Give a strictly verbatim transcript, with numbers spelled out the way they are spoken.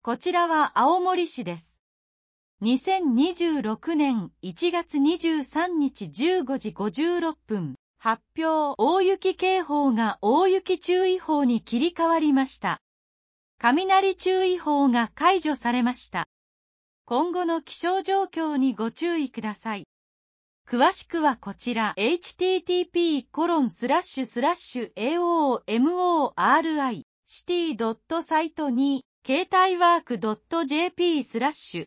こちらは青森市です。にせんにじゅうろくねんいちがつにじゅうさんにちじゅうごじごじゅうろっぷん、発表。大雪警報が大雪注意報に切り替わりました。雷注意報が解除されました。今後の気象状況にご注意ください。詳しくはこちら エイチティーティーピーコロンスラッシュスラッシュエーオーエムオーアールアイシティドットサイトに携帯ワークドットジェーピースラッシュ